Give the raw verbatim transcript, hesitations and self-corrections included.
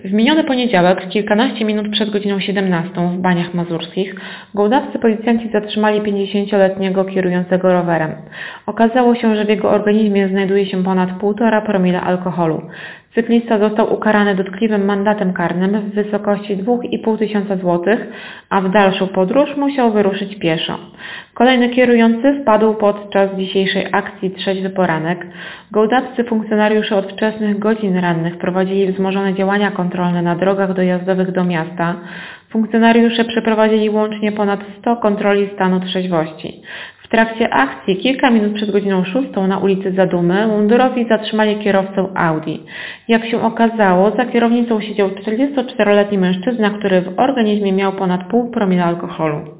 W miniony poniedziałek, kilkanaście minut przed godziną siedemnastą w Baniach Mazurskich, gołdawcy policjanci zatrzymali pięćdziesięcioletniego kierującego rowerem. Okazało się, że w jego organizmie znajduje się ponad półtora promila alkoholu. Cyklista został ukarany dotkliwym mandatem karnym w wysokości dwa i pół tysiąca złotych, a w dalszą podróż musiał wyruszyć pieszo. Kolejny kierujący wpadł podczas dzisiejszej akcji Trzeźwy Poranek. Gołdawcy funkcjonariusze od wczesnych godzin rannych prowadzili wzmożone działania kontrolne na drogach dojazdowych do miasta. Funkcjonariusze przeprowadzili łącznie ponad sto kontroli stanu trzeźwości. W trakcie akcji, kilka minut przed godziną szóstą na ulicy Zadumy, mundurowi zatrzymali kierowcę Audi. Jak się okazało, za kierownicą siedział czterdziestoczteroletni mężczyzna, który w organizmie miał ponad pół promila alkoholu.